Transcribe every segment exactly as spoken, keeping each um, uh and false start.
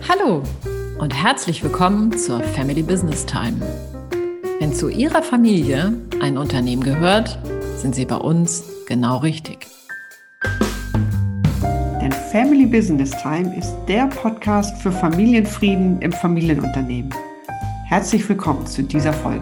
Hallo und herzlich willkommen zur Family Business Time. Wenn zu Ihrer Familie ein Unternehmen gehört, sind Sie bei uns genau richtig. Denn Family Business Time ist der Podcast für Familienfrieden im Familienunternehmen. Herzlich willkommen zu dieser Folge.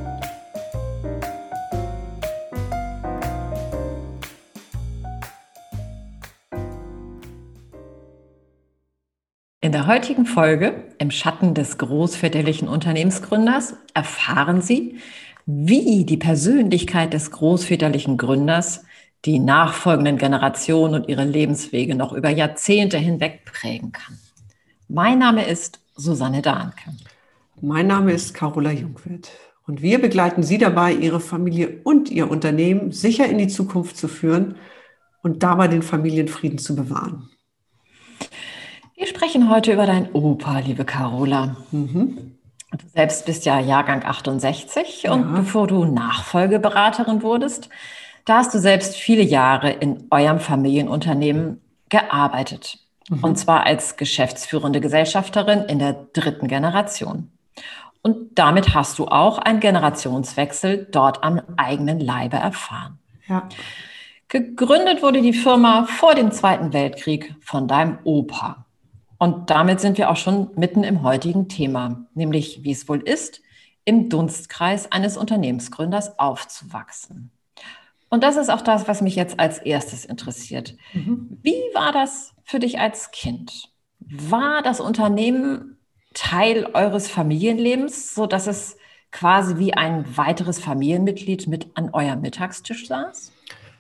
In der heutigen Folge, im Schatten des großväterlichen Unternehmensgründers, erfahren Sie, wie die Persönlichkeit des großväterlichen Gründers die nachfolgenden Generationen und ihre Lebenswege noch über Jahrzehnte hinweg prägen kann. Mein Name ist Susanne Dahnke. Mein Name ist Carola Jungwirth und wir begleiten Sie dabei, Ihre Familie und Ihr Unternehmen sicher in die Zukunft zu führen und dabei den Familienfrieden zu bewahren. Wir sprechen heute über deinen Opa, liebe Carola. Mhm. Du selbst bist ja Jahrgang achtundsechzig ja. Und bevor du Nachfolgeberaterin wurdest, da hast du selbst viele Jahre in eurem Familienunternehmen gearbeitet. Mhm. Und zwar als geschäftsführende Gesellschafterin in der dritten Generation. Und damit hast du auch einen Generationswechsel dort am eigenen Leibe erfahren. Ja. Gegründet wurde die Firma vor dem Zweiten Weltkrieg von deinem Opa. Und damit sind wir auch schon mitten im heutigen Thema, nämlich wie es wohl ist, im Dunstkreis eines Unternehmensgründers aufzuwachsen. Und das ist auch das, was mich jetzt als erstes interessiert. Mhm. Wie war das für dich als Kind? War das Unternehmen Teil eures Familienlebens, sodass es quasi wie ein weiteres Familienmitglied mit an eurem Mittagstisch saß?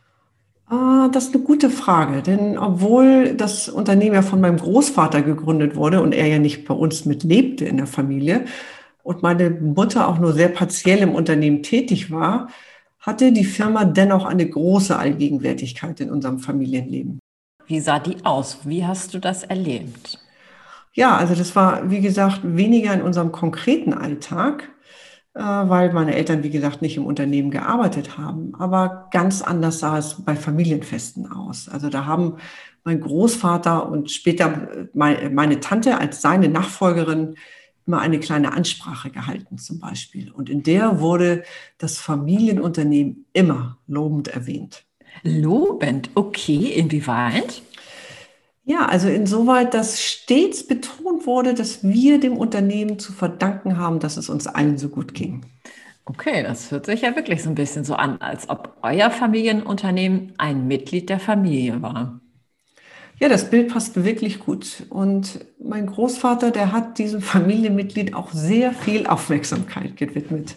Das ist eine gute Frage, denn obwohl das Unternehmen ja von meinem Großvater gegründet wurde und er ja nicht bei uns mitlebte in der Familie und meine Mutter auch nur sehr partiell im Unternehmen tätig war, hatte die Firma dennoch eine große Allgegenwärtigkeit in unserem Familienleben. Wie sah die aus? Wie hast du das erlebt? Ja, also das war, wie gesagt, weniger in unserem konkreten Alltag, weil meine Eltern, wie gesagt, nicht im Unternehmen gearbeitet haben. Aber ganz anders sah es bei Familienfesten aus. Also da haben mein Großvater und später meine Tante als seine Nachfolgerin immer eine kleine Ansprache gehalten zum Beispiel. Und in der wurde das Familienunternehmen immer lobend erwähnt. Lobend? Okay, inwieweit? Ja, also insoweit, dass stets betont wurde, dass wir dem Unternehmen zu verdanken haben, dass es uns allen so gut ging. Okay, das hört sich ja wirklich so ein bisschen so an, als ob euer Familienunternehmen ein Mitglied der Familie war. Ja, das Bild passt wirklich gut. Und mein Großvater, der hat diesem Familienmitglied auch sehr viel Aufmerksamkeit gewidmet.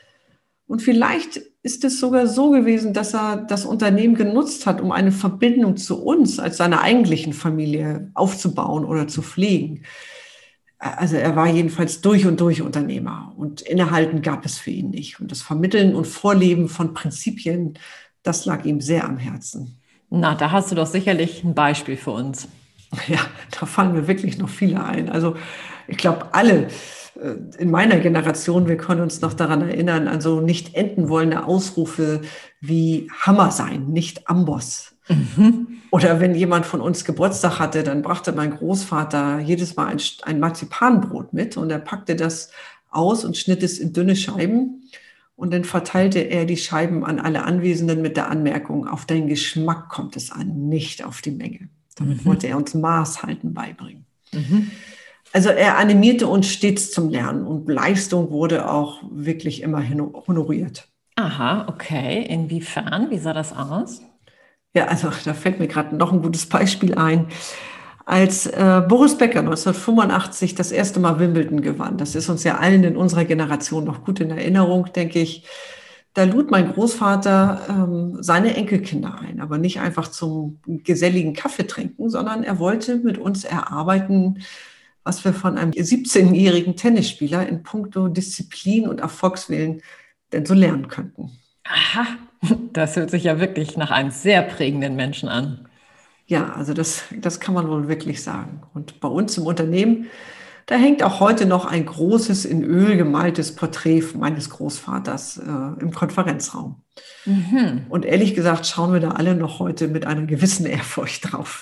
Und vielleicht ist es sogar so gewesen, dass er das Unternehmen genutzt hat, um eine Verbindung zu uns als seiner eigentlichen Familie aufzubauen oder zu pflegen. Also er war jedenfalls durch und durch Unternehmer und innehalten gab es für ihn nicht. Und das Vermitteln und Vorleben von Prinzipien, das lag ihm sehr am Herzen. Na, da hast du doch sicherlich ein Beispiel für uns. Ja, da fallen mir wirklich noch viele ein. Also ich glaube, alle in meiner Generation, wir können uns noch daran erinnern, also nicht enden wollende Ausrufe wie Hammer sein, nicht Amboss. Mhm. Oder wenn jemand von uns Geburtstag hatte, dann brachte mein Großvater jedes Mal ein, ein Marzipanbrot mit und er packte das aus und schnitt es in dünne Scheiben und dann verteilte er die Scheiben an alle Anwesenden mit der Anmerkung, auf den Geschmack kommt es an, nicht auf die Menge. Damit mhm. wollte er uns Maßhalten beibringen. Mhm. Also er animierte uns stets zum Lernen und Leistung wurde auch wirklich immer honoriert. Aha, okay. Inwiefern? Wie sah das aus? Ja, also da fällt mir gerade noch ein gutes Beispiel ein. Als äh, Boris Becker neunzehnhundertfünfundachtzig das erste Mal Wimbledon gewann, das ist uns ja allen in unserer Generation noch gut in Erinnerung, denke ich, da lud mein Großvater ähm, seine Enkelkinder ein, aber nicht einfach zum geselligen Kaffee trinken, sondern er wollte mit uns erarbeiten, was wir von einem siebzehnjährigen Tennisspieler in puncto Disziplin und Erfolgswillen denn so lernen könnten. Aha, das hört sich ja wirklich nach einem sehr prägenden Menschen an. Ja, also das, das kann man wohl wirklich sagen. Und bei uns im Unternehmen, da hängt auch heute noch ein großes in Öl gemaltes Porträt meines Großvaters äh, im Konferenzraum. Mhm. Und ehrlich gesagt schauen wir da alle noch heute mit einer gewissen Ehrfurcht drauf.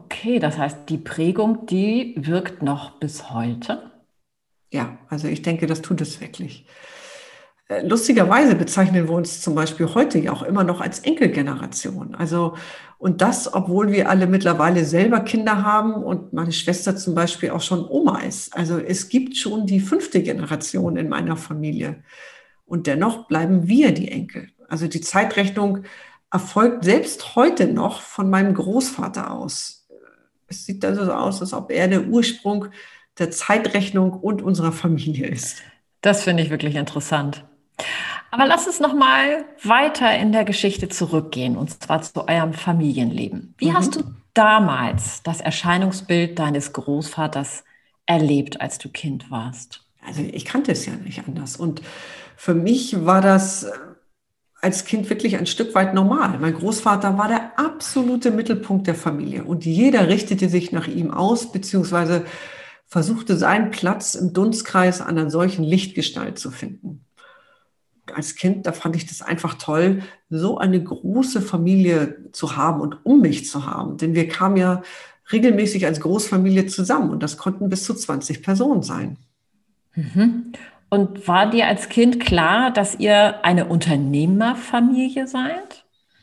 Okay, das heißt, die Prägung, die wirkt noch bis heute? Ja, also ich denke, das tut es wirklich. Äh, Lustigerweise bezeichnen wir uns zum Beispiel heute ja auch immer noch als Enkelgeneration. Also, und das, obwohl wir alle mittlerweile selber Kinder haben und meine Schwester zum Beispiel auch schon Oma ist. Also es gibt schon die fünfte Generation in meiner Familie. Und dennoch bleiben wir die Enkel. Also die Zeitrechnung erfolgt selbst heute noch von meinem Großvater aus. Es sieht also so aus, als ob er der Ursprung der Zeitrechnung und unserer Familie ist. Das finde ich wirklich interessant. Aber lass uns noch mal weiter in der Geschichte zurückgehen, und zwar zu eurem Familienleben. Wie hast du damals das Erscheinungsbild deines Großvaters erlebt, als du Kind warst? Also ich kannte es ja nicht anders. Und für mich war das äh, als Kind wirklich ein Stück weit normal. Mein Großvater war der absolute Mittelpunkt der Familie und jeder richtete sich nach ihm aus, beziehungsweise versuchte seinen Platz im Dunstkreis einer solchen Lichtgestalt zu finden. Als Kind, da fand ich das einfach toll, so eine große Familie zu haben und um mich zu haben. Denn wir kamen ja regelmäßig als Großfamilie zusammen und das konnten bis zu zwanzig Personen sein. Mhm. Und war dir als Kind klar, dass ihr eine Unternehmerfamilie seid?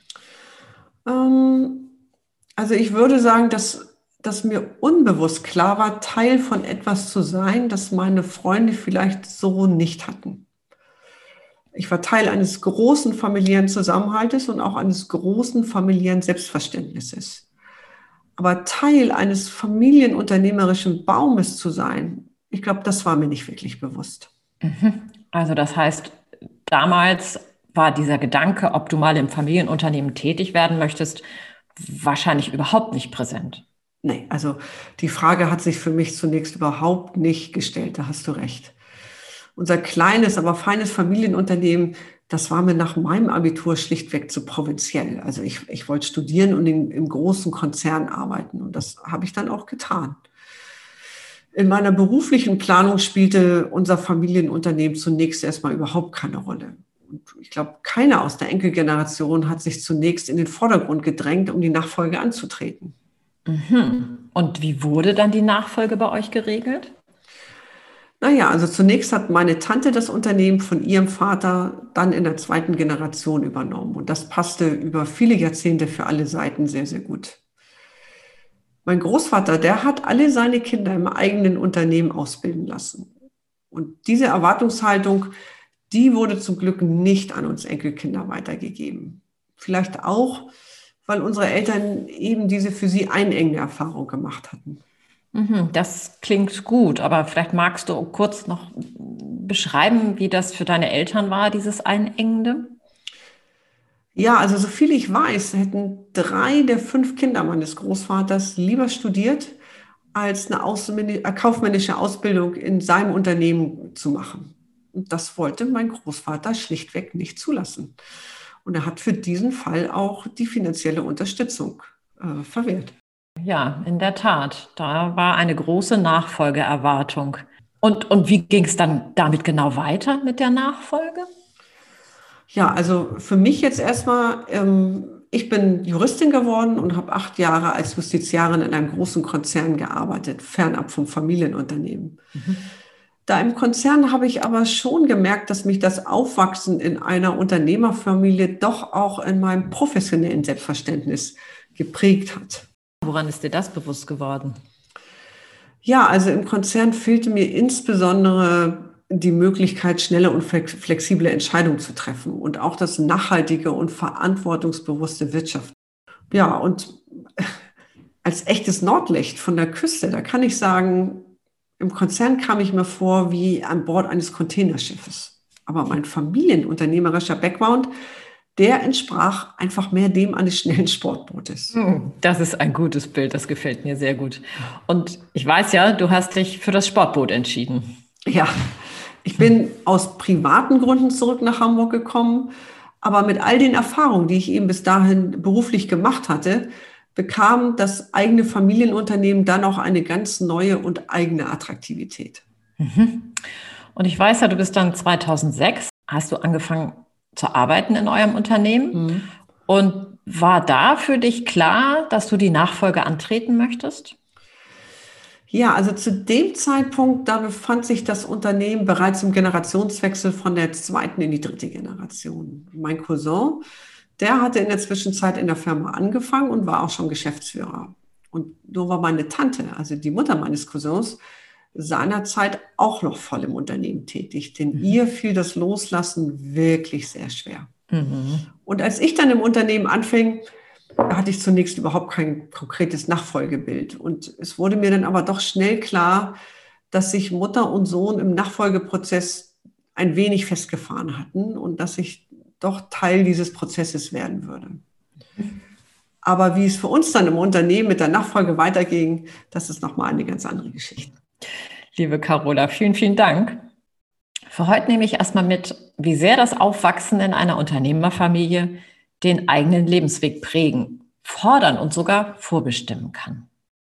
Ähm, also ich würde sagen, dass, dass mir unbewusst klar war, Teil von etwas zu sein, das meine Freunde vielleicht so nicht hatten. Ich war Teil eines großen familiären Zusammenhaltes und auch eines großen familiären Selbstverständnisses. Aber Teil eines familienunternehmerischen Baumes zu sein, ich glaube, das war mir nicht wirklich bewusst. Mhm. Also das heißt, damals war dieser Gedanke, ob du mal im Familienunternehmen tätig werden möchtest, wahrscheinlich überhaupt nicht präsent. Nee, also die Frage hat sich für mich zunächst überhaupt nicht gestellt, da hast du recht. Unser kleines, aber feines Familienunternehmen, das war mir nach meinem Abitur schlichtweg zu provinziell. Also ich, ich wollte studieren und in, im großen Konzern arbeiten und das habe ich dann auch getan. In meiner beruflichen Planung spielte unser Familienunternehmen zunächst erstmal überhaupt keine Rolle. Und ich glaube, keiner aus der Enkelgeneration hat sich zunächst in den Vordergrund gedrängt, um die Nachfolge anzutreten. Mhm. Und wie wurde dann die Nachfolge bei euch geregelt? Naja, also zunächst hat meine Tante das Unternehmen von ihrem Vater dann in der zweiten Generation übernommen. Und das passte über viele Jahrzehnte für alle Seiten sehr, sehr gut. Mein Großvater, der hat alle seine Kinder im eigenen Unternehmen ausbilden lassen. Und diese Erwartungshaltung, die wurde zum Glück nicht an uns Enkelkinder weitergegeben. Vielleicht auch, weil unsere Eltern eben diese für sie einengende Erfahrung gemacht hatten. Mhm, das klingt gut, aber vielleicht magst du kurz noch beschreiben, wie das für deine Eltern war, dieses Einengende? Ja, also so viel ich weiß, hätten drei der fünf Kinder meines Großvaters lieber studiert, als eine ausmänni- äh, kaufmännische Ausbildung in seinem Unternehmen zu machen. Und das wollte mein Großvater schlichtweg nicht zulassen. Und er hat für diesen Fall auch die finanzielle Unterstützung äh, verwehrt. Ja, in der Tat. Da war eine große Nachfolgeerwartung. Und, und wie ging es dann damit genau weiter mit der Nachfolge? Ja, also für mich jetzt erstmal, ähm, ich bin Juristin geworden und habe acht Jahre als Justiziarin in einem großen Konzern gearbeitet, fernab vom Familienunternehmen. Mhm. Da im Konzern habe ich aber schon gemerkt, dass mich das Aufwachsen in einer Unternehmerfamilie doch auch in meinem professionellen Selbstverständnis geprägt hat. Woran ist dir das bewusst geworden? Ja, also im Konzern fehlte mir insbesondere die Möglichkeit, schnelle und flex- flexible Entscheidungen zu treffen und auch das nachhaltige und verantwortungsbewusste Wirtschaften. Ja, und als echtes Nordlicht von der Küste, da kann ich sagen, im Konzern kam ich mir vor wie an Bord eines Containerschiffes. Aber mein familienunternehmerischer Background, der entsprach einfach mehr dem eines schnellen Sportbootes. Hm, das ist ein gutes Bild, das gefällt mir sehr gut. Und ich weiß ja, du hast dich für das Sportboot entschieden. Ja, ich bin aus privaten Gründen zurück nach Hamburg gekommen, aber mit all den Erfahrungen, die ich eben bis dahin beruflich gemacht hatte, bekam das eigene Familienunternehmen dann auch eine ganz neue und eigene Attraktivität. Mhm. Und ich weiß ja, du bist dann zweitausendsechs, hast du angefangen zu arbeiten in eurem Unternehmen. Mhm. Und War da für dich klar, dass du die Nachfolge antreten möchtest? Ja, also zu dem Zeitpunkt, da befand sich das Unternehmen bereits im Generationswechsel von der zweiten in die dritte Generation. Mein Cousin, der hatte in der Zwischenzeit in der Firma angefangen und war auch schon Geschäftsführer. Und nur war meine Tante, also die Mutter meines Cousins, seinerzeit auch noch voll im Unternehmen tätig. Denn ihr fiel das Loslassen wirklich sehr schwer. Mhm. Und als ich dann im Unternehmen anfing, da hatte ich zunächst überhaupt kein konkretes Nachfolgebild. Und es wurde mir dann aber doch schnell klar, dass sich Mutter und Sohn im Nachfolgeprozess ein wenig festgefahren hatten und dass ich doch Teil dieses Prozesses werden würde. Aber wie es für uns dann im Unternehmen mit der Nachfolge weiterging, das ist nochmal eine ganz andere Geschichte. Liebe Carola, vielen, vielen Dank. Für heute nehme ich erstmal mit, wie sehr das Aufwachsen in einer Unternehmerfamilie den eigenen Lebensweg prägen, fordern und sogar vorbestimmen kann.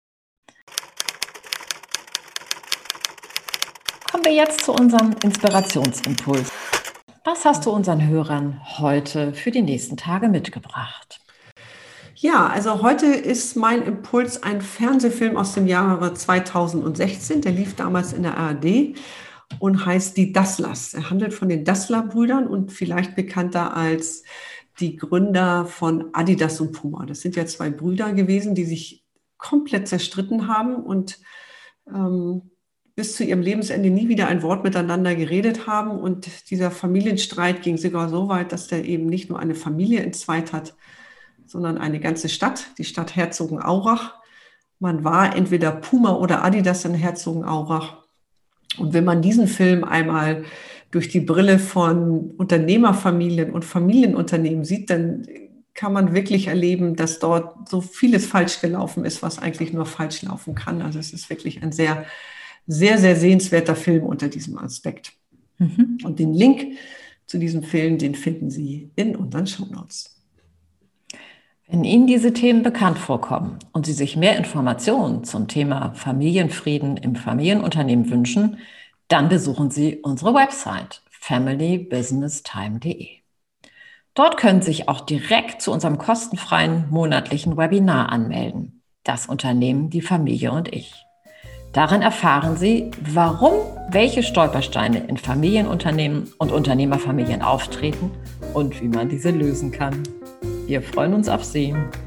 Kommen wir jetzt zu unserem Inspirationsimpuls. Was hast du unseren Hörern heute für die nächsten Tage mitgebracht? Ja, also heute ist mein Impuls ein Fernsehfilm aus dem Jahre zweitausendsechzehn. Der lief damals in der A R D und heißt Die Dasslers. Er handelt von den Dassler-Brüdern und vielleicht bekannter als die Gründer von Adidas und Puma. Das sind ja zwei Brüder gewesen, die sich komplett zerstritten haben und ähm, bis zu ihrem Lebensende nie wieder ein Wort miteinander geredet haben. Und dieser Familienstreit ging sogar so weit, dass der eben nicht nur eine Familie entzweit hat, sondern eine ganze Stadt, die Stadt Herzogenaurach. Man war entweder Puma oder Adidas in Herzogenaurach. Und wenn man diesen Film einmal durch die Brille von Unternehmerfamilien und Familienunternehmen sieht, dann kann man wirklich erleben, dass dort so vieles falsch gelaufen ist, was eigentlich nur falsch laufen kann. Also es ist wirklich ein sehr, sehr, sehr sehenswerter Film unter diesem Aspekt. Mhm. Und den Link zu diesem Film, den finden Sie in unseren Shownotes. Wenn Ihnen diese Themen bekannt vorkommen und Sie sich mehr Informationen zum Thema Familienfrieden im Familienunternehmen wünschen, dann besuchen Sie unsere Website family business time punkt de. Dort können Sie sich auch direkt zu unserem kostenfreien monatlichen Webinar anmelden. Das Unternehmen, die Familie und ich. Darin erfahren Sie, warum welche Stolpersteine in Familienunternehmen und Unternehmerfamilien auftreten und wie man diese lösen kann. Wir freuen uns auf Sie.